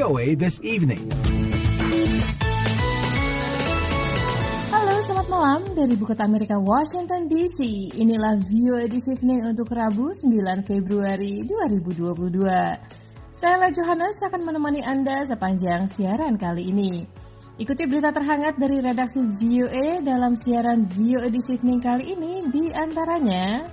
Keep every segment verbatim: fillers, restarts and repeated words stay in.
O A This Evening. Halo, selamat malam dari Ibu Kota Amerika, Washington D C. Inilah V O A This Evening untuk Rabu sembilan Februari dua ribu dua puluh dua. Saya Johannes akan menemani Anda sepanjang siaran kali ini. Ikuti berita terhangat dari redaksi V O A dalam siaran V O A This Evening kali ini, di antaranya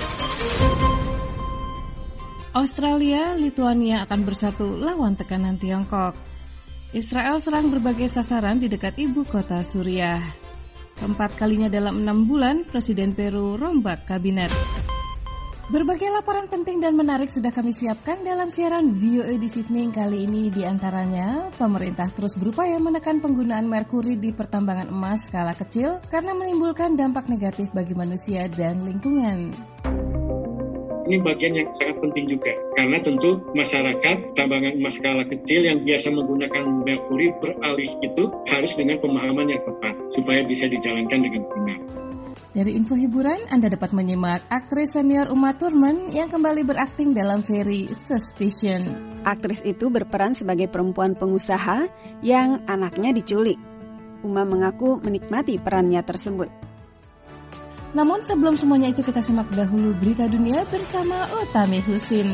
Australia, Lituania akan bersatu lawan tekanan Tiongkok. Israel serang berbagai sasaran di dekat ibu kota Suriah. Keempat kalinya dalam enam bulan, Presiden Peru rombak kabinet. Berbagai laporan penting dan menarik sudah kami siapkan dalam siaran V O A This Evening kali ini. Di antaranya, pemerintah terus berupaya menekan penggunaan merkuri di pertambangan emas skala kecil karena menimbulkan dampak negatif bagi manusia dan lingkungan. Ini bagian yang sangat penting juga, karena tentu masyarakat tambangan emas skala kecil yang biasa menggunakan merkuri beralih itu harus dengan pemahaman yang tepat, supaya bisa dijalankan dengan benar. Dari info hiburan, Anda dapat menyimak aktris senior Uma Thurman yang kembali berakting dalam Very Suspicion. Aktris itu berperan sebagai perempuan pengusaha yang anaknya diculik. Uma mengaku menikmati perannya tersebut. Namun sebelum semuanya itu, kita simak dahulu berita dunia bersama Utami Husin.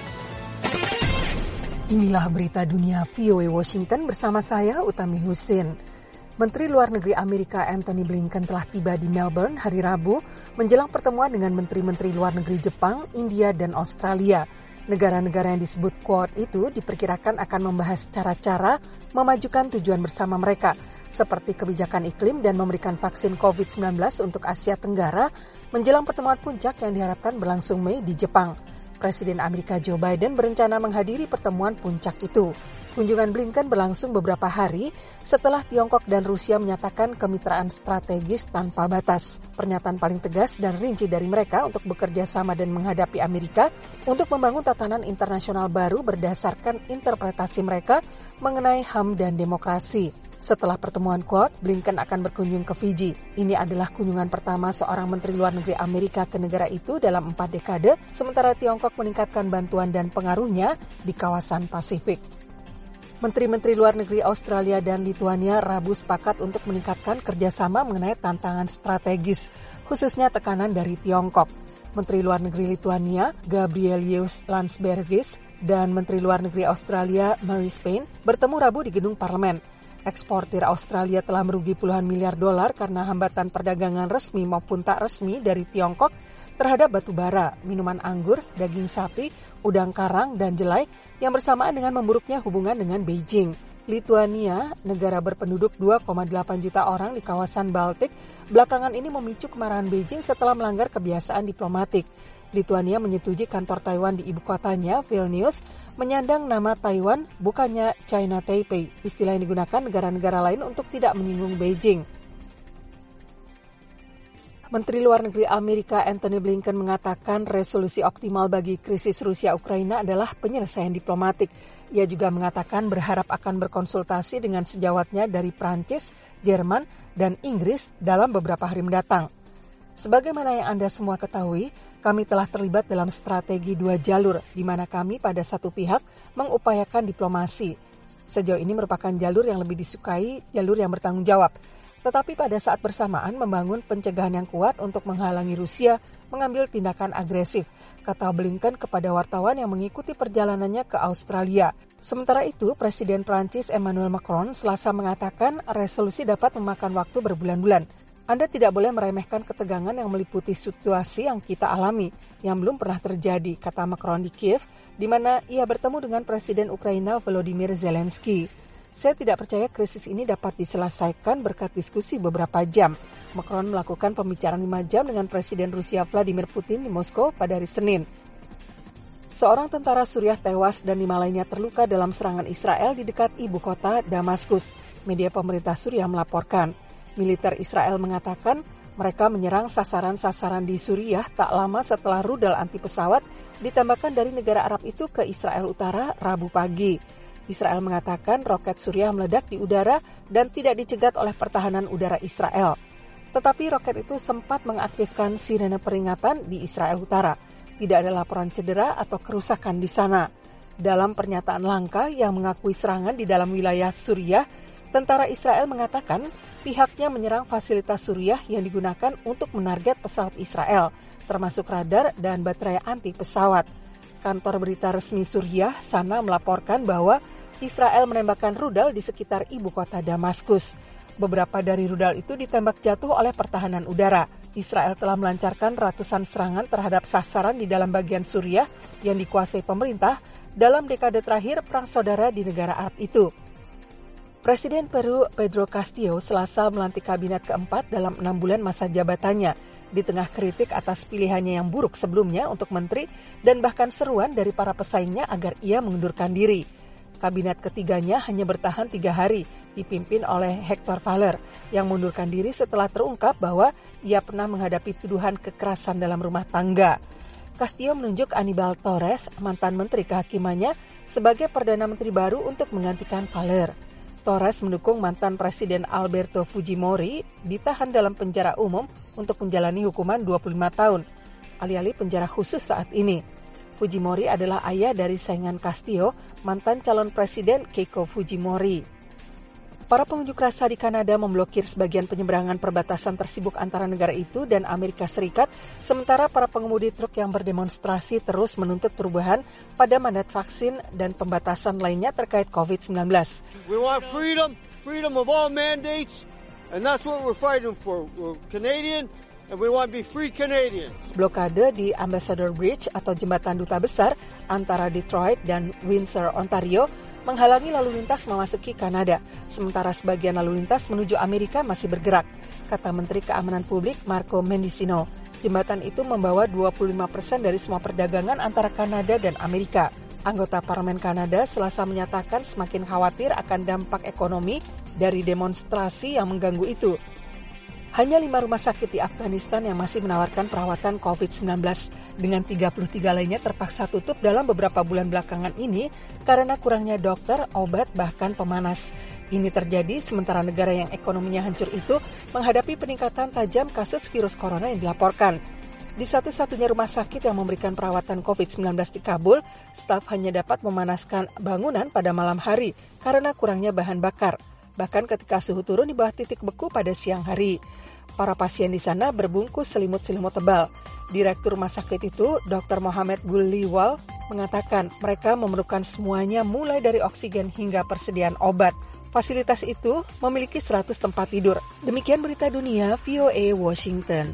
Inilah berita dunia V O A Washington bersama saya Utami Husin. Menteri Luar Negeri Amerika Antony Blinken telah tiba di Melbourne hari Rabu menjelang pertemuan dengan Menteri-Menteri Luar Negeri Jepang, India, dan Australia. Negara-negara yang disebut Quad itu diperkirakan akan membahas cara-cara memajukan tujuan bersama mereka, seperti kebijakan iklim dan memberikan vaksin covid sembilan belas untuk Asia Tenggara menjelang pertemuan puncak yang diharapkan berlangsung Mei di Jepang. Presiden Amerika Joe Biden berencana menghadiri pertemuan puncak itu. Kunjungan Blinken berlangsung beberapa hari setelah Tiongkok dan Rusia menyatakan kemitraan strategis tanpa batas. Pernyataan paling tegas dan rinci dari mereka untuk bekerja sama dan menghadapi Amerika untuk membangun tatanan internasional baru berdasarkan interpretasi mereka mengenai H A M dan demokrasi. Setelah pertemuan Quad, Blinken akan berkunjung ke Fiji. Ini adalah kunjungan pertama seorang Menteri Luar Negeri Amerika ke negara itu dalam empat dekade, sementara Tiongkok meningkatkan bantuan dan pengaruhnya di kawasan Pasifik. Menteri-Menteri Luar Negeri Australia dan Lituania Rabu sepakat untuk meningkatkan kerjasama mengenai tantangan strategis, khususnya tekanan dari Tiongkok. Menteri Luar Negeri Lituania, Gabrielius Landsbergis, dan Menteri Luar Negeri Australia, Marise Payne, bertemu Rabu di gedung parlemen. Eksportir Australia telah merugi puluhan miliar dolar karena hambatan perdagangan resmi maupun tak resmi dari Tiongkok terhadap batu bara, minuman anggur, daging sapi, udang karang, dan jelai yang bersamaan dengan memburuknya hubungan dengan Beijing. Lituania, negara berpenduduk dua koma delapan juta orang di kawasan Baltik, belakangan ini memicu kemarahan Beijing setelah melanggar kebiasaan diplomatik. Lituania menyetujui kantor Taiwan di ibu kotanya, Vilnius, menyandang nama Taiwan, bukannya China Taipei, istilah yang digunakan negara-negara lain untuk tidak menyinggung Beijing. Menteri Luar Negeri Amerika Antony Blinken mengatakan resolusi optimal bagi krisis Rusia-Ukraina adalah penyelesaian diplomatik. Ia juga mengatakan berharap akan berkonsultasi dengan sejawatnya dari Prancis, Jerman, dan Inggris dalam beberapa hari mendatang. Sebagaimana yang Anda semua ketahui, kami telah terlibat dalam strategi dua jalur, di mana kami pada satu pihak mengupayakan diplomasi. Sejauh ini merupakan jalur yang lebih disukai, jalur yang bertanggung jawab. Tetapi pada saat bersamaan membangun pencegahan yang kuat untuk menghalangi Rusia mengambil tindakan agresif, kata Blinken kepada wartawan yang mengikuti perjalanannya ke Australia. Sementara itu, Presiden Prancis Emmanuel Macron Selasa mengatakan resolusi dapat memakan waktu berbulan-bulan. Anda tidak boleh meremehkan ketegangan yang meliputi situasi yang kita alami, yang belum pernah terjadi, kata Macron di Kiev, di mana ia bertemu dengan Presiden Ukraina Volodymyr Zelensky. Saya tidak percaya krisis ini dapat diselesaikan berkat diskusi beberapa jam. Macron melakukan pembicaraan lima jam dengan Presiden Rusia Vladimir Putin di Moskow pada hari Senin. Seorang tentara Suriah tewas dan lima lainnya terluka dalam serangan Israel di dekat ibu kota Damaskus. Media pemerintah Suriah melaporkan. Militer Israel mengatakan mereka menyerang sasaran-sasaran di Suriah tak lama setelah rudal anti pesawat ditembakkan dari negara Arab itu ke Israel Utara Rabu pagi. Israel mengatakan roket Suriah meledak di udara dan tidak dicegat oleh pertahanan udara Israel. Tetapi roket itu sempat mengaktifkan sirene peringatan di Israel Utara. Tidak ada laporan cedera atau kerusakan di sana. Dalam pernyataan langka yang mengakui serangan di dalam wilayah Suriah, tentara Israel mengatakan pihaknya menyerang fasilitas Suriah yang digunakan untuk menarget pesawat Israel, termasuk radar dan baterai anti pesawat. Kantor berita resmi Suriah, Sana, melaporkan bahwa Israel menembakkan rudal di sekitar ibu kota Damaskus. Beberapa dari rudal itu ditembak jatuh oleh pertahanan udara. Israel telah melancarkan ratusan serangan terhadap sasaran di dalam bagian Suriah yang dikuasai pemerintah dalam dekade terakhir perang saudara di negara Arab itu. Presiden Peru Pedro Castillo Selasa melantik kabinet keempat dalam enam bulan masa jabatannya, di tengah kritik atas pilihannya yang buruk sebelumnya untuk menteri dan bahkan seruan dari para pesaingnya agar ia mengundurkan diri. Kabinet ketiganya hanya bertahan tiga hari, dipimpin oleh Hector Valer, yang mengundurkan diri setelah terungkap bahwa ia pernah menghadapi tuduhan kekerasan dalam rumah tangga. Castillo menunjuk Aníbal Torres, mantan menteri kehakimannya, sebagai Perdana Menteri baru untuk menggantikan Valer. Torres mendukung mantan Presiden Alberto Fujimori ditahan dalam penjara umum untuk menjalani hukuman dua puluh lima tahun, alih-alih penjara khusus saat ini. Fujimori adalah ayah dari saingan Castillo, mantan calon presiden Keiko Fujimori. Para pengunjuk rasa di Kanada memblokir sebagian penyeberangan perbatasan tersibuk antara negara itu dan Amerika Serikat, sementara para pengemudi truk yang berdemonstrasi terus menuntut perubahan pada mandat vaksin dan pembatasan lainnya terkait covid sembilan belas. We want freedom, freedom of all mandates, and that's what we're fighting for. We're Canadian, and we want to be free Canadians. Blokade di Ambassador Bridge atau jembatan duta besar antara Detroit dan Windsor, Ontario, menghalangi lalu lintas memasuki Kanada, sementara sebagian lalu lintas menuju Amerika masih bergerak, kata Menteri Keamanan Publik Marco Mendicino. Jembatan itu membawa dua puluh lima persen dari semua perdagangan antara Kanada dan Amerika. Anggota Parlemen Kanada Selasa menyatakan semakin khawatir akan dampak ekonomi dari demonstrasi yang mengganggu itu. Hanya lima rumah sakit di Afghanistan yang masih menawarkan perawatan covid sembilan belas, dengan tiga puluh tiga lainnya terpaksa tutup dalam beberapa bulan belakangan ini karena kurangnya dokter, obat, bahkan pemanas. Ini terjadi sementara negara yang ekonominya hancur itu menghadapi peningkatan tajam kasus virus corona yang dilaporkan. Di satu-satunya rumah sakit yang memberikan perawatan covid sembilan belas di Kabul, staf hanya dapat memanaskan bangunan pada malam hari karena kurangnya bahan bakar, bahkan ketika suhu turun di bawah titik beku pada siang hari. Para pasien di sana berbungkus selimut-selimut tebal. Direktur rumah sakit itu, dokter Mohamed Guliwal, mengatakan mereka memerlukan semuanya mulai dari oksigen hingga persediaan obat. Fasilitas itu memiliki seratus tempat tidur. Demikian berita dunia V O A Washington.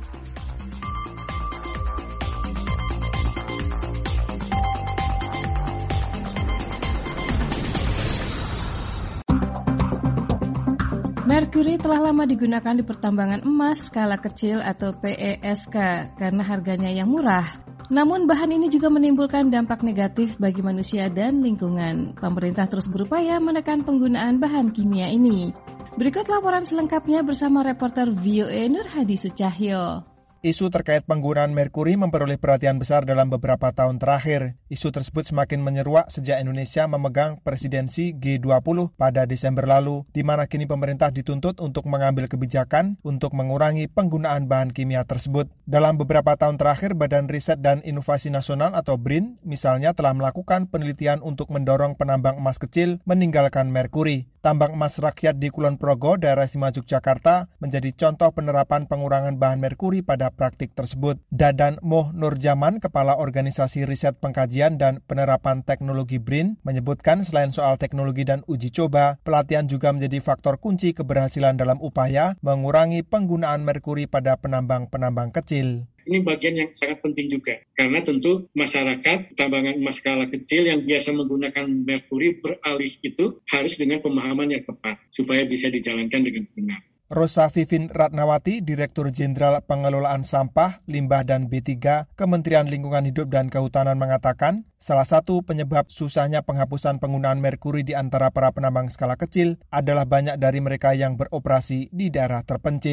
Merkuri telah lama digunakan di pertambangan emas skala kecil atau P E S K karena harganya yang murah. Namun bahan ini juga menimbulkan dampak negatif bagi manusia dan lingkungan. Pemerintah terus berupaya menekan penggunaan bahan kimia ini. Berikut laporan selengkapnya bersama reporter V O A Nur Hadi Sucahyo. Isu terkait penggunaan merkuri memperoleh perhatian besar dalam beberapa tahun terakhir. Isu tersebut semakin menyeruak sejak Indonesia memegang presidensi G dua puluh pada Desember lalu, di mana kini pemerintah dituntut untuk mengambil kebijakan untuk mengurangi penggunaan bahan kimia tersebut. Dalam beberapa tahun terakhir, Badan Riset dan Inovasi Nasional atau B R I N misalnya telah melakukan penelitian untuk mendorong penambang emas kecil meninggalkan merkuri. Tambang emas rakyat di Kulon Progo, daerah istimewa Yogyakarta, menjadi contoh penerapan pengurangan bahan merkuri pada praktik tersebut. Dadan Moh Nurjaman, Kepala Organisasi Riset Pengkajian dan Penerapan Teknologi B R I N, menyebutkan selain soal teknologi dan uji coba, pelatihan juga menjadi faktor kunci keberhasilan dalam upaya mengurangi penggunaan merkuri pada penambang-penambang kecil. Ini bagian yang sangat penting juga, karena tentu masyarakat tambangan emas skala kecil yang biasa menggunakan merkuri beralih itu harus dengan pemahaman yang tepat, supaya bisa dijalankan dengan benar. Rosa Vivin Ratnawati, Direktur Jenderal Pengelolaan Sampah, Limbah dan B tiga, Kementerian Lingkungan Hidup dan Kehutanan mengatakan, salah satu penyebab susahnya penghapusan penggunaan merkuri di antara para penambang skala kecil adalah banyak dari mereka yang beroperasi di daerah terpencil.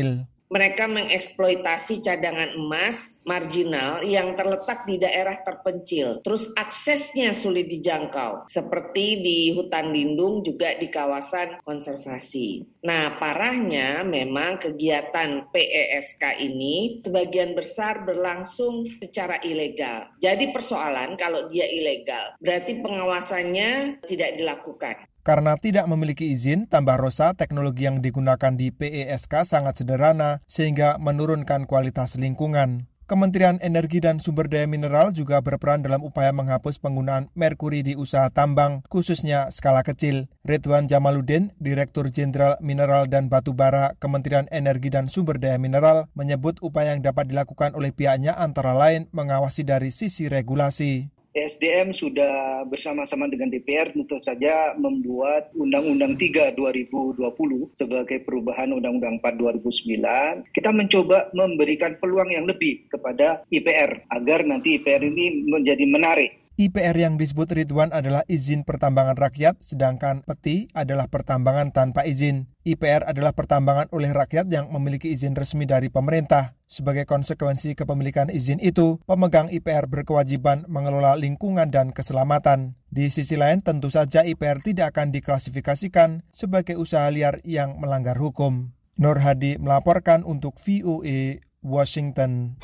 Mereka mengeksploitasi cadangan emas marginal yang terletak di daerah terpencil. Terus aksesnya sulit dijangkau, seperti di hutan lindung juga di kawasan konservasi. Nah, parahnya memang kegiatan P E S K ini sebagian besar berlangsung secara ilegal. Jadi persoalan kalau dia ilegal, berarti pengawasannya tidak dilakukan. Karena tidak memiliki izin, tambah Rosa, teknologi yang digunakan di P E S K sangat sederhana sehingga menurunkan kualitas lingkungan. Kementerian Energi dan Sumber Daya Mineral juga berperan dalam upaya menghapus penggunaan merkuri di usaha tambang, khususnya skala kecil. Ridwan Jamaluddin, Direktur Jenderal Mineral dan Batubara Kementerian Energi dan Sumber Daya Mineral, menyebut upaya yang dapat dilakukan oleh pihaknya antara lain mengawasi dari sisi regulasi. S D M sudah bersama-sama dengan D P R tentu saja membuat Undang-Undang tiga dua ribu dua puluh sebagai perubahan Undang-Undang empat dua ribu sembilan. Kita mencoba memberikan peluang yang lebih kepada I P R agar nanti I P R ini menjadi menarik. I P R yang disebut Ridwan adalah izin pertambangan rakyat, sedangkan P E T I adalah pertambangan tanpa izin. I P R adalah pertambangan oleh rakyat yang memiliki izin resmi dari pemerintah. Sebagai konsekuensi kepemilikan izin itu, pemegang I P R berkewajiban mengelola lingkungan dan keselamatan. Di sisi lain, tentu saja I P R tidak akan diklasifikasikan sebagai usaha liar yang melanggar hukum. Nur Hadi melaporkan untuk V O A Washington.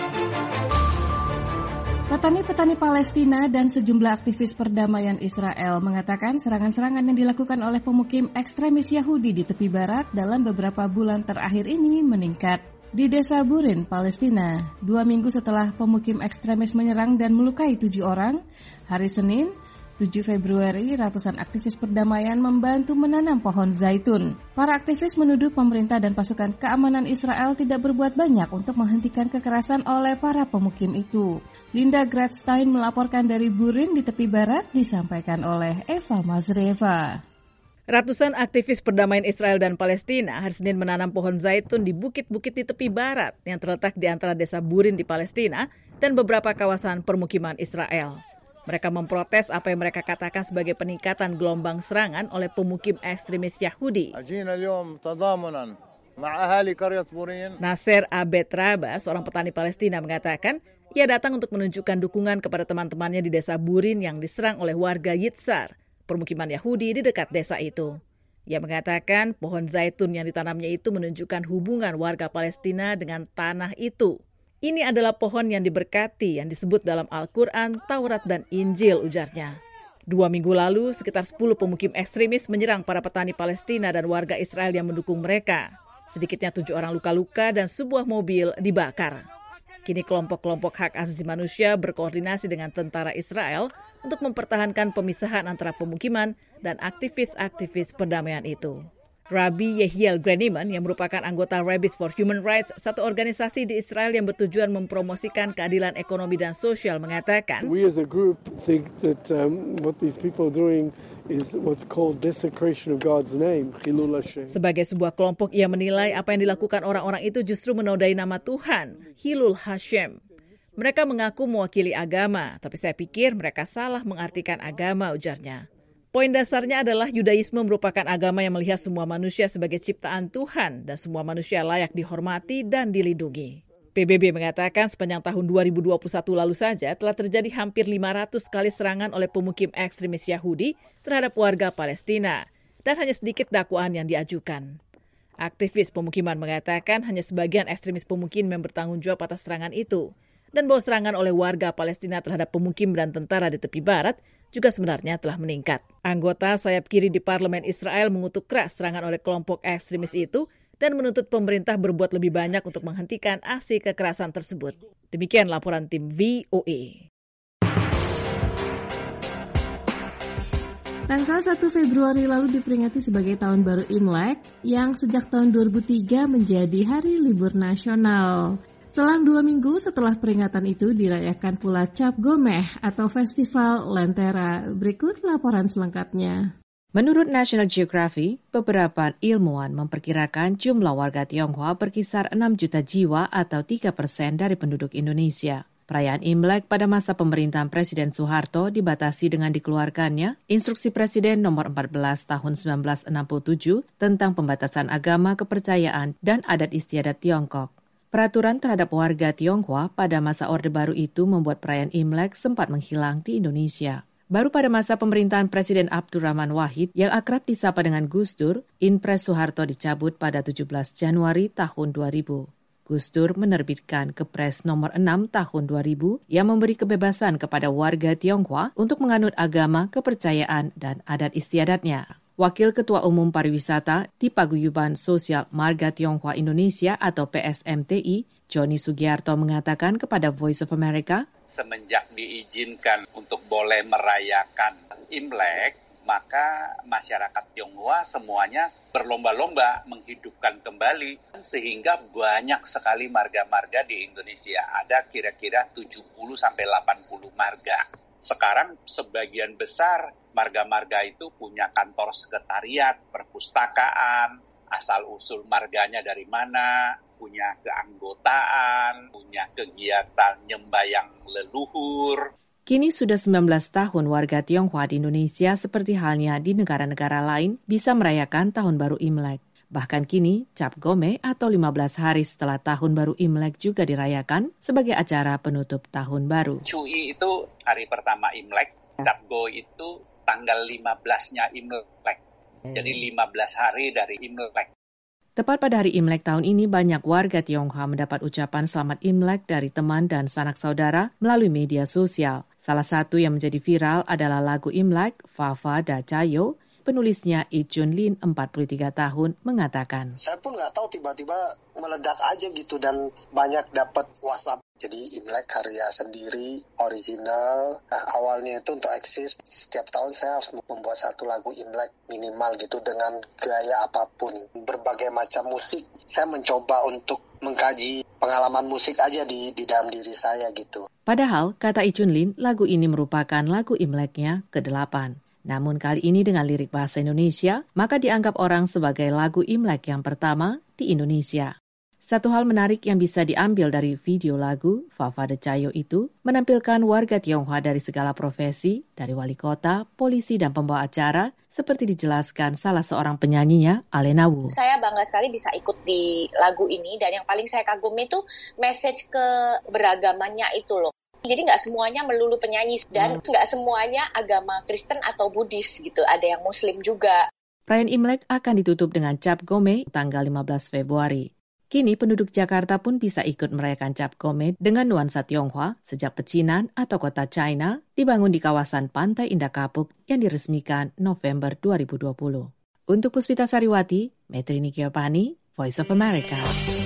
Petani-petani Palestina dan sejumlah aktivis perdamaian Israel mengatakan serangan-serangan yang dilakukan oleh pemukim ekstremis Yahudi di tepi barat dalam beberapa bulan terakhir ini meningkat. Di desa Burin, Palestina, dua minggu setelah pemukim ekstremis menyerang dan melukai tujuh orang, hari Senin, tujuh Februari, ratusan aktivis perdamaian membantu menanam pohon zaitun. Para aktivis menuduh pemerintah dan pasukan keamanan Israel tidak berbuat banyak untuk menghentikan kekerasan oleh para pemukim itu. Linda Gradstein melaporkan dari Burin di tepi barat, disampaikan oleh Eva Mazreva. Ratusan aktivis perdamaian Israel dan Palestina hari Senin menanam pohon zaitun di bukit-bukit di tepi barat yang terletak di antara desa Burin di Palestina dan beberapa kawasan permukiman Israel. Mereka memprotes apa yang mereka katakan sebagai peningkatan gelombang serangan oleh pemukim ekstremis Yahudi. Nasser Abed Raba, seorang petani Palestina, mengatakan ia datang untuk menunjukkan dukungan kepada teman-temannya di desa Burin yang diserang oleh warga Yitzhar, permukiman Yahudi di dekat desa itu. Ia mengatakan pohon zaitun yang ditanamnya itu menunjukkan hubungan warga Palestina dengan tanah itu. Ini adalah pohon yang diberkati yang disebut dalam Al-Quran, Taurat, dan Injil, ujarnya. Dua minggu lalu, sekitar sepuluh pemukim ekstremis menyerang para petani Palestina dan warga Israel yang mendukung mereka. Sedikitnya tujuh orang luka-luka dan sebuah mobil dibakar. Kini kelompok-kelompok hak asasi manusia berkoordinasi dengan tentara Israel untuk mempertahankan pemisahan antara pemukiman dan aktivis-aktivis perdamaian itu. Rabbi Yehiel Greneman yang merupakan anggota Rabbis for Human Rights, satu organisasi di Israel yang bertujuan mempromosikan keadilan ekonomi dan sosial, mengatakan, We as a group think that um, what these people are doing is what's called desecration of God's name, Chilul Hashem. Sebagai sebuah kelompok, ia menilai apa yang dilakukan orang-orang itu justru menodai nama Tuhan, Chilul Hashem. Mereka mengaku mewakili agama, tapi saya pikir mereka salah mengartikan agama, ujarnya. Poin dasarnya adalah Yudaisme merupakan agama yang melihat semua manusia sebagai ciptaan Tuhan dan semua manusia layak dihormati dan dilindungi. P B B mengatakan sepanjang tahun dua ribu dua puluh satu lalu saja telah terjadi hampir lima ratus kali serangan oleh pemukim ekstremis Yahudi terhadap warga Palestina dan hanya sedikit dakwaan yang diajukan. Aktivis pemukiman mengatakan hanya sebagian ekstremis pemukim yang bertanggung jawab atas serangan itu dan bahwa serangan oleh warga Palestina terhadap pemukim dan tentara di tepi barat juga sebenarnya telah meningkat. Anggota sayap kiri di parlemen Israel mengutuk keras serangan oleh kelompok ekstremis itu dan menuntut pemerintah berbuat lebih banyak untuk menghentikan aksi kekerasan tersebut. Demikian laporan tim V O A. Tanggal satu Februari lalu diperingati sebagai Tahun Baru Imlek yang sejak tahun dua ribu tiga menjadi hari libur nasional. Selang dua minggu setelah peringatan itu dirayakan pula Cap Gomeh atau Festival Lentera. Berikut laporan selengkapnya. Menurut National Geographic, beberapa ilmuwan memperkirakan jumlah warga Tionghoa berkisar enam juta jiwa atau tiga persen dari penduduk Indonesia. Perayaan Imlek pada masa pemerintahan Presiden Soeharto dibatasi dengan dikeluarkannya Instruksi Presiden nomor empat belas tahun sembilan belas enam puluh tujuh tentang pembatasan agama, kepercayaan, dan adat istiadat Tiongkok. Peraturan terhadap warga Tionghoa pada masa Orde Baru itu membuat perayaan Imlek sempat menghilang di Indonesia. Baru pada masa pemerintahan Presiden Abdurrahman Wahid yang akrab disapa dengan Gus Dur, Inpres Soeharto dicabut pada tujuh belas Januari tahun dua ribu. Gus Dur menerbitkan Kepres nomor enam tahun dua ribu yang memberi kebebasan kepada warga Tionghoa untuk menganut agama, kepercayaan, dan adat istiadatnya. Wakil Ketua Umum Pariwisata di Paguyuban Sosial Marga Tionghoa Indonesia atau P S M T I, Joni Sugiarto mengatakan kepada Voice of America, semenjak diizinkan untuk boleh merayakan Imlek, maka masyarakat Tionghoa semuanya berlomba-lomba menghidupkan kembali sehingga banyak sekali marga-marga di Indonesia. Ada kira-kira tujuh puluh sampai delapan puluh marga. Sekarang sebagian besar marga-marga itu punya kantor sekretariat, perpustakaan, asal-usul marganya dari mana, punya keanggotaan, punya kegiatan nyembayang leluhur. Kini sudah sembilan belas tahun warga Tionghoa di Indonesia seperti halnya di negara-negara lain bisa merayakan Tahun Baru Imlek. Bahkan kini Cap Gome atau lima belas hari setelah Tahun Baru Imlek juga dirayakan sebagai acara penutup Tahun Baru. Cui itu hari pertama Imlek, Cap Go itu tanggal lima belasnya Imlek. Jadi lima belas hari dari Imlek. Tepat pada hari Imlek tahun ini, banyak warga Tionghoa mendapat ucapan selamat Imlek dari teman dan sanak saudara melalui media sosial. Salah satu yang menjadi viral adalah lagu Imlek, Fafa Da Cayo. Penulisnya I Chun Lin, empat puluh tiga tahun, mengatakan, saya pun nggak tahu tiba-tiba meledak aja gitu dan banyak dapat WhatsApp. Jadi Imlek karya sendiri, original. Nah, awalnya itu untuk eksis, setiap tahun saya harus membuat satu lagu Imlek minimal gitu dengan gaya apapun. Berbagai macam musik, saya mencoba untuk mengkaji pengalaman musik aja di, di dalam diri saya gitu. Padahal, kata I Chun Lin, lagu ini merupakan lagu Imleknya kedelapan. Namun kali ini dengan lirik bahasa Indonesia, maka dianggap orang sebagai lagu Imlek yang pertama di Indonesia. Satu hal menarik yang bisa diambil dari video lagu Fafa Da Cayo itu menampilkan warga Tionghoa dari segala profesi, dari wali kota, polisi, dan pembawa acara, seperti dijelaskan salah seorang penyanyinya, Alena Wu. Saya bangga sekali bisa ikut di lagu ini, dan yang paling saya kagumi itu message keberagamannya itu loh. Jadi nggak semuanya melulu penyanyi dan nggak semuanya agama Kristen atau Buddhis gitu. Ada yang Muslim juga. Perayaan Imlek akan ditutup dengan Cap Gome tanggal lima belas Februari. Kini penduduk Jakarta pun bisa ikut merayakan Cap Gome dengan nuansa Tionghoa sejak pecinan atau kota China dibangun di kawasan Pantai Indah Kapuk yang diresmikan November dua ribu dua puluh. Untuk Puspita Sariwati, Metrini Kiopani, Voice of America.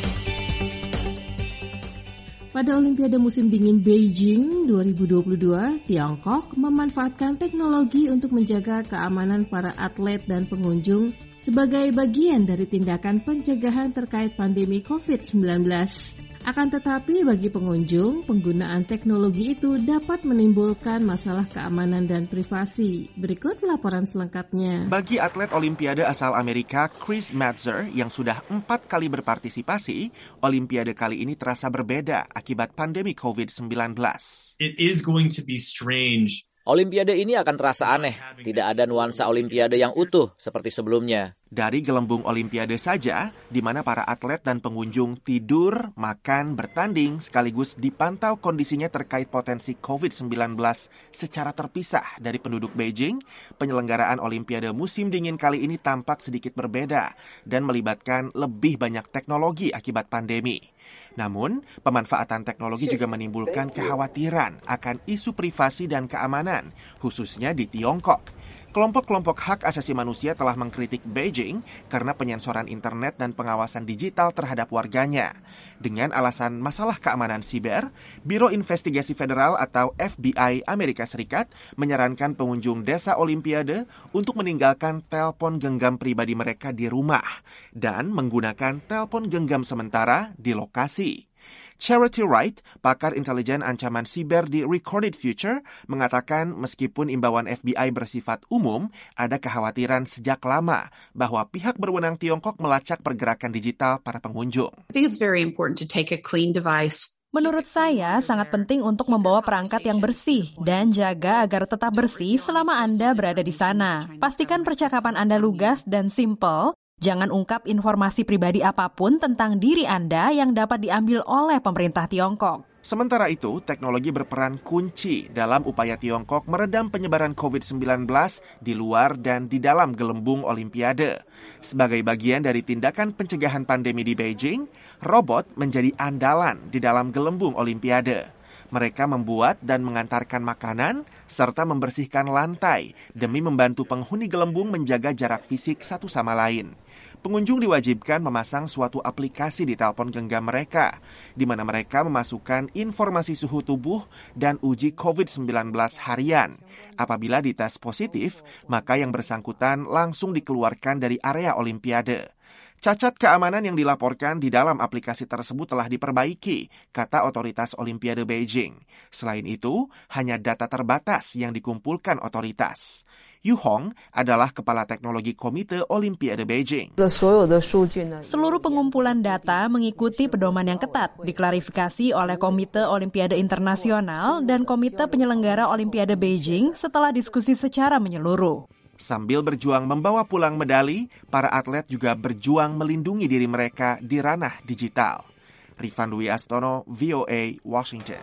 Pada Olimpiade musim dingin Beijing dua ribu dua puluh dua, Tiongkok memanfaatkan teknologi untuk menjaga keamanan para atlet dan pengunjung sebagai bagian dari tindakan pencegahan terkait pandemi covid sembilan belas. Akan tetapi bagi pengunjung, penggunaan teknologi itu dapat menimbulkan masalah keamanan dan privasi. Berikut laporan selengkapnya. Bagi atlet Olimpiade asal Amerika Chris Matzer yang sudah empat kali berpartisipasi, Olimpiade kali ini terasa berbeda akibat pandemi covid sembilan belas. It is going to be strange. Olimpiade ini akan terasa aneh. Tidak ada nuansa Olimpiade yang utuh seperti sebelumnya. Dari gelembung Olimpiade saja, di mana para atlet dan pengunjung tidur, makan, bertanding, sekaligus dipantau kondisinya terkait potensi covid sembilan belas secara terpisah dari penduduk Beijing, penyelenggaraan Olimpiade musim dingin kali ini tampak sedikit berbeda dan melibatkan lebih banyak teknologi akibat pandemi. Namun, pemanfaatan teknologi juga menimbulkan kekhawatiran akan isu privasi dan keamanan, khususnya di Tiongkok. Kelompok-kelompok hak asasi manusia telah mengkritik Beijing karena penyensoran internet dan pengawasan digital terhadap warganya. Dengan alasan masalah keamanan siber, Biro Investigasi Federal atau F B I Amerika Serikat menyarankan pengunjung desa Olimpiade untuk meninggalkan telepon genggam pribadi mereka di rumah dan menggunakan telepon genggam sementara di lokasi. Charity Wright, pakar intelijen ancaman siber di Recorded Future, mengatakan meskipun imbauan F B I bersifat umum, ada kekhawatiran sejak lama bahwa pihak berwenang Tiongkok melacak pergerakan digital para pengunjung. I think it's very important to take a clean device Menurut saya, sangat penting untuk membawa perangkat yang bersih dan jaga agar tetap bersih selama Anda berada di sana. Pastikan percakapan Anda lugas dan simpel. Jangan ungkap informasi pribadi apapun tentang diri Anda yang dapat diambil oleh pemerintah Tiongkok. Sementara itu, teknologi berperan kunci dalam upaya Tiongkok meredam penyebaran covid sembilan belas di luar dan di dalam gelembung Olimpiade. Sebagai bagian dari tindakan pencegahan pandemi di Beijing, robot menjadi andalan di dalam gelembung Olimpiade. Mereka membuat dan mengantarkan makanan serta membersihkan lantai demi membantu penghuni gelembung menjaga jarak fisik satu sama lain. Pengunjung diwajibkan memasang suatu aplikasi di telepon genggam mereka, di mana mereka memasukkan informasi suhu tubuh dan uji covid sembilan belas harian. Apabila dites positif, maka yang bersangkutan langsung dikeluarkan dari area Olimpiade. Cacat keamanan yang dilaporkan di dalam aplikasi tersebut telah diperbaiki, kata otoritas Olimpiade Beijing. Selain itu, hanya data terbatas yang dikumpulkan otoritas. Yu Hong adalah Kepala Teknologi Komite Olimpiade Beijing. Seluruh pengumpulan data mengikuti pedoman yang ketat, diklarifikasi oleh Komite Olimpiade Internasional dan Komite Penyelenggara Olimpiade Beijing setelah diskusi secara menyeluruh. Sambil berjuang membawa pulang medali, para atlet juga berjuang melindungi diri mereka di ranah digital. Rifan Dwi Astono, V O A, Washington.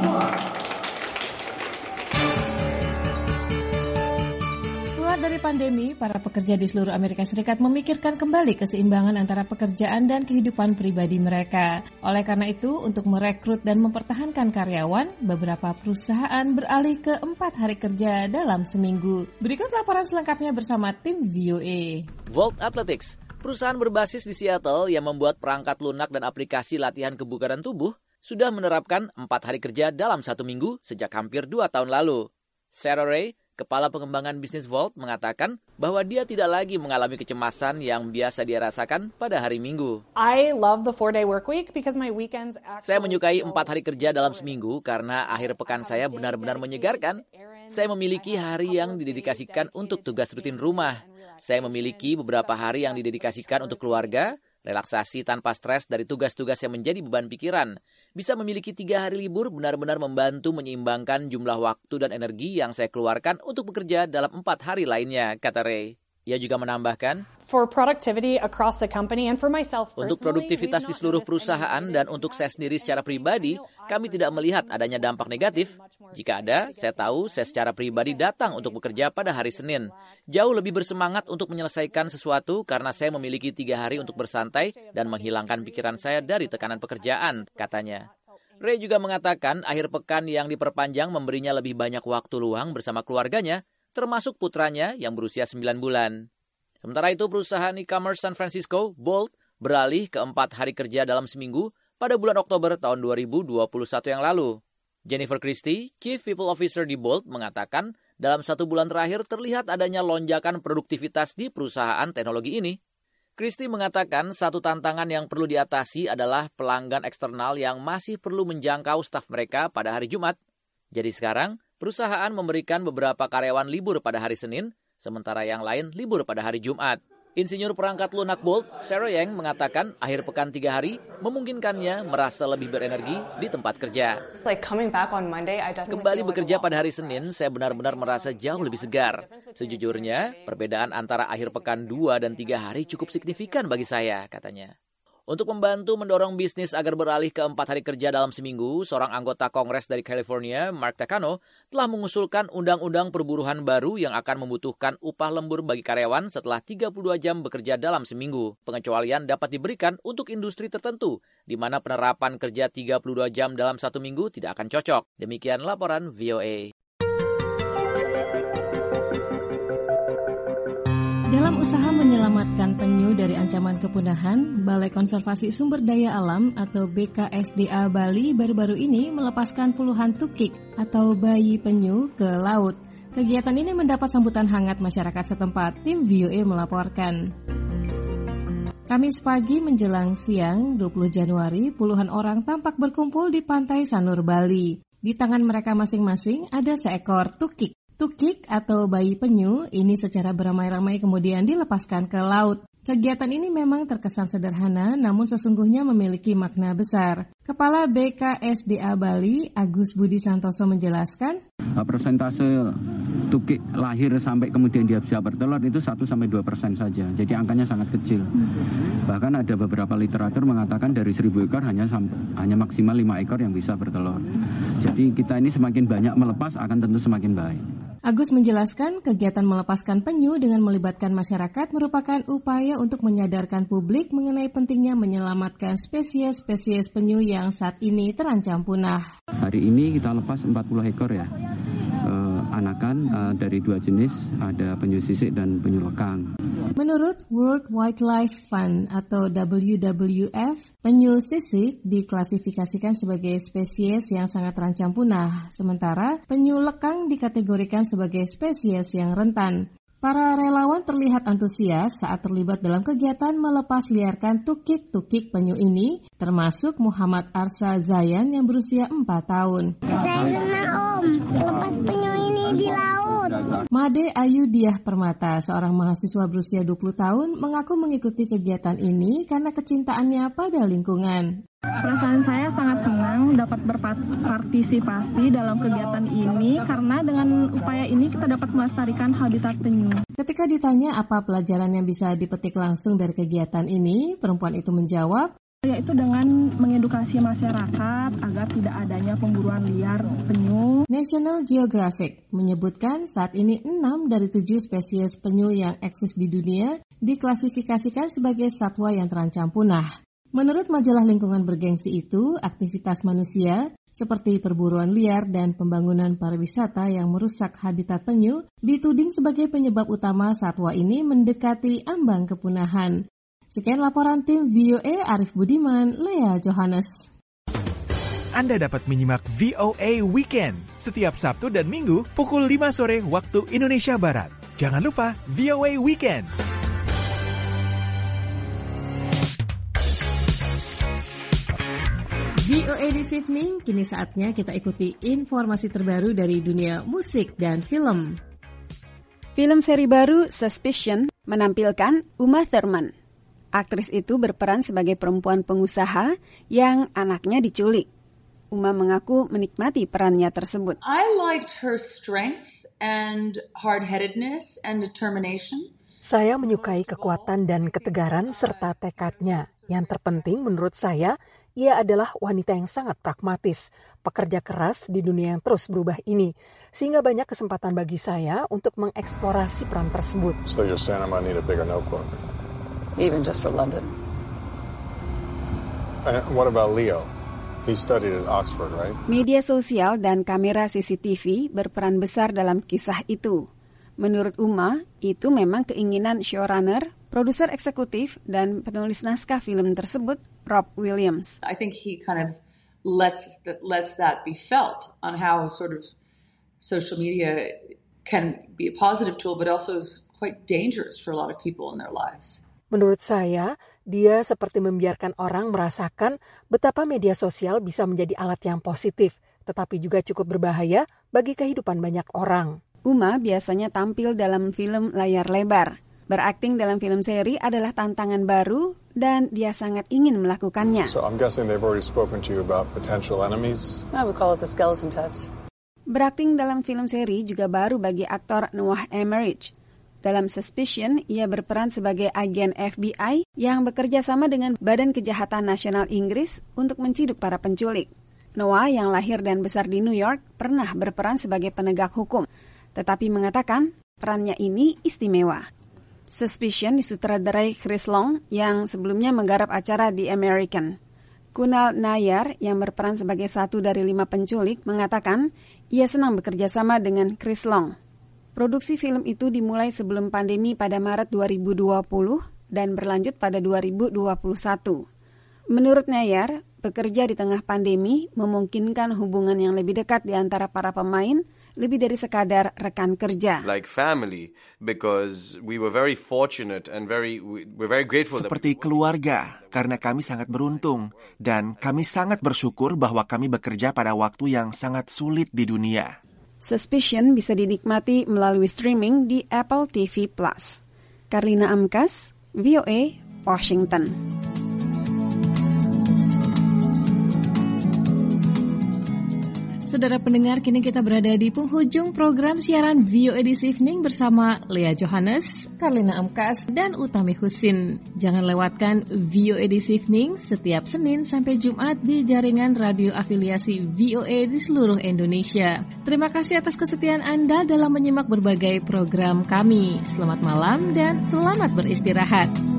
Dari pandemi, para pekerja di seluruh Amerika Serikat memikirkan kembali keseimbangan antara pekerjaan dan kehidupan pribadi mereka. Oleh karena itu, untuk merekrut dan mempertahankan karyawan, beberapa perusahaan beralih ke empat hari kerja dalam seminggu. Berikut laporan selengkapnya bersama tim V O A. Volt Athletics, perusahaan berbasis di Seattle yang membuat perangkat lunak dan aplikasi latihan kebugaran tubuh, sudah menerapkan empat hari kerja dalam satu minggu sejak hampir dua tahun lalu. Sarah Ray, Kepala Pengembangan Bisnis Volt, mengatakan bahwa dia tidak lagi mengalami kecemasan yang biasa dia rasakan pada hari Minggu. I love the four-day work week because my weekends actually... Saya menyukai empat hari kerja dalam seminggu karena akhir pekan saya benar-benar menyegarkan. Saya memiliki hari yang didedikasikan untuk tugas rutin rumah. Saya memiliki beberapa hari yang didedikasikan untuk keluarga, relaksasi tanpa stres dari tugas-tugas yang menjadi beban pikiran. Bisa memiliki tiga hari libur benar-benar membantu menyeimbangkan jumlah waktu dan energi yang saya keluarkan untuk bekerja dalam empat hari lainnya, kata Ray. Ia juga menambahkan, For productivity across the company and for myself personally, untuk produktivitas di seluruh perusahaan dan untuk saya sendiri secara pribadi, kami tidak melihat adanya dampak negatif. Jika ada, saya tahu saya secara pribadi datang untuk bekerja pada hari Senin. Jauh lebih bersemangat untuk menyelesaikan sesuatu karena saya memiliki tiga hari untuk bersantai dan menghilangkan pikiran saya dari tekanan pekerjaan, katanya. Ray juga mengatakan akhir pekan yang diperpanjang memberinya lebih banyak waktu luang bersama keluarganya, termasuk putranya yang berusia sembilan bulan. Sementara itu, perusahaan e-commerce San Francisco, Bolt, beralih ke empat hari kerja dalam seminggu pada bulan Oktober tahun dua ribu dua puluh satu yang lalu. Jennifer Christie, Chief People Officer di Bolt, mengatakan dalam satu bulan terakhir terlihat adanya lonjakan produktivitas di perusahaan teknologi ini. Christie mengatakan satu tantangan yang perlu diatasi adalah pelanggan eksternal yang masih perlu menjangkau staf mereka pada hari Jumat. Jadi sekarang, perusahaan memberikan beberapa karyawan libur pada hari Senin, sementara yang lain libur pada hari Jumat. Insinyur perangkat lunak Bolt, Sarah Yang, mengatakan akhir pekan tiga hari memungkinkannya merasa lebih berenergi di tempat kerja. Kembali bekerja pada hari Senin, saya benar-benar merasa jauh lebih segar. Sejujurnya, perbedaan antara akhir pekan dua dan tiga hari cukup signifikan bagi saya, katanya. Untuk membantu mendorong bisnis agar beralih ke empat hari kerja dalam seminggu, seorang anggota Kongres dari California, Mark Takano, telah mengusulkan undang-undang perburuhan baru yang akan membutuhkan upah lembur bagi karyawan setelah tiga puluh dua jam bekerja dalam seminggu. Pengecualian dapat diberikan untuk industri tertentu, di mana penerapan kerja tiga puluh dua jam dalam satu minggu tidak akan cocok. Demikian laporan V O A. Dalam usaha menyelamatkan penyu dari ancaman kepunahan, Balai Konservasi Sumber Daya Alam atau B K S D A Bali baru-baru ini melepaskan puluhan tukik atau bayi penyu ke laut. Kegiatan ini mendapat sambutan hangat masyarakat setempat. Tim V O A melaporkan. Kamis pagi menjelang siang dua puluh Januari, puluhan orang tampak berkumpul di pantai Sanur, Bali. Di tangan mereka masing-masing ada seekor tukik. Tukik atau bayi penyu ini secara beramai-ramai kemudian dilepaskan ke laut. Kegiatan ini memang terkesan sederhana, namun sesungguhnya memiliki makna besar. Kepala B K S D A Bali, Agus Budi Santoso menjelaskan, persentase tukik lahir sampai kemudian dia bisa bertelur itu satu sampai dua persen saja. Jadi angkanya sangat kecil. Bahkan ada beberapa literatur mengatakan dari seribu ekor hanya sampai, hanya maksimal lima ekor yang bisa bertelur. Jadi kita ini semakin banyak melepas akan tentu semakin baik. Agus menjelaskan kegiatan melepaskan penyu dengan melibatkan masyarakat merupakan upaya untuk menyadarkan publik mengenai pentingnya menyelamatkan spesies-spesies penyu yang saat ini terancam punah. Hari ini kita lepas empat puluh ekor ya. Uh, anakan uh, dari dua jenis, ada penyu sisik dan penyu lekang. Menurut World Wildlife Fund atau W W F, penyu sisik diklasifikasikan sebagai spesies yang sangat terancam punah, sementara penyu lekang dikategorikan sebagai spesies yang rentan. Para relawan terlihat antusias saat terlibat dalam kegiatan melepas liarkan tukik-tukik penyu ini, termasuk Muhammad Arsa Zayan yang berusia empat tahun. Saya senang Om, lepas penyu ini di laut. Made Ayu Diah Permata, seorang mahasiswa berusia dua puluh tahun, mengaku mengikuti kegiatan ini karena kecintaannya pada lingkungan. Perasaan saya sangat senang dapat berpartisipasi dalam kegiatan ini karena dengan upaya ini kita dapat melestarikan habitat penyu. Ketika ditanya apa pelajaran yang bisa dipetik langsung dari kegiatan ini, perempuan itu menjawab, yaitu dengan mengedukasi masyarakat agar tidak adanya pemburuan liar penyu. National Geographic menyebutkan saat ini enam dari tujuh spesies penyu yang eksis di dunia diklasifikasikan sebagai satwa yang terancam punah. Menurut majalah lingkungan bergengsi itu, aktivitas manusia seperti perburuan liar dan pembangunan pariwisata yang merusak habitat penyu dituding sebagai penyebab utama satwa ini mendekati ambang kepunahan. Sekian laporan tim V O A Arif Budiman, Lea Johannes. Anda dapat menyimak V O A Weekend setiap Sabtu dan Minggu pukul lima sore waktu Indonesia Barat. Jangan lupa V O A Weekend. V O A This Evening, kini saatnya kita ikuti informasi terbaru dari dunia musik dan film. Film seri baru Suspicion menampilkan Uma Thurman. Aktris itu berperan sebagai perempuan pengusaha yang anaknya diculik. Uma mengaku menikmati perannya tersebut. I liked her strength and hard-headedness and determination. Saya menyukai kekuatan dan ketegaran serta tekadnya. Yang terpenting menurut saya, ia adalah wanita yang sangat pragmatis, pekerja keras di dunia yang terus berubah ini, sehingga banyak kesempatan bagi saya untuk mengeksplorasi peran tersebut. So you're saying I might need a bigger notebook? Even just for London. And what about Leo? He studied at Oxford, right? Media sosial dan kamera C C T V berperan besar dalam kisah itu. Menurut Uma, itu memang keinginan showrunner, produser eksekutif, dan penulis naskah film tersebut, Rob Williams. I think he kind of lets lets that be felt on how sort of social media can be a positive tool, but also is quite dangerous for a lot of people in their lives. Menurut saya, dia seperti membiarkan orang merasakan betapa media sosial bisa menjadi alat yang positif, tetapi juga cukup berbahaya bagi kehidupan banyak orang. Uma biasanya tampil dalam film layar lebar. Berakting dalam film seri adalah tantangan baru dan dia sangat ingin melakukannya. So I'm guessing they've already spoken to you about potential enemies. I would call it the skeleton test. Berakting dalam film seri juga baru bagi aktor Noah Emmerich. Dalam Suspicion, ia berperan sebagai agen F B I yang bekerja sama dengan Badan Kejahatan Nasional Inggris untuk menciduk para penculik. Noah yang lahir dan besar di New York pernah berperan sebagai penegak hukum, tetapi mengatakan perannya ini istimewa. Suspicion disutradarai Chris Long yang sebelumnya menggarap acara The American. Kunal Nayar yang berperan sebagai satu dari lima penculik mengatakan ia senang bekerja sama dengan Chris Long. Produksi film itu dimulai sebelum pandemi pada Maret dua ribu dua puluh dan berlanjut pada dua ribu dua puluh satu. Menurut Nayar, bekerja di tengah pandemi memungkinkan hubungan yang lebih dekat di antara para pemain, lebih dari sekadar rekan kerja. Like family, because we were very fortunate and very we're very grateful. Seperti keluarga, karena kami sangat beruntung dan kami sangat bersyukur bahwa kami bekerja pada waktu yang sangat sulit di dunia. Suspicion bisa dinikmati melalui streaming di Apple T V Plus. Karlina Amkas, V O A, Washington. Saudara pendengar, kini kita berada di penghujung program siaran V O A This Evening bersama Lea Johannes, Karlina Amkas, dan Utami Husin. Jangan lewatkan V O A This Evening setiap Senin sampai Jumat di jaringan radio afiliasi V O A di seluruh Indonesia. Terima kasih atas kesetiaan Anda dalam menyimak berbagai program kami. Selamat malam dan selamat beristirahat.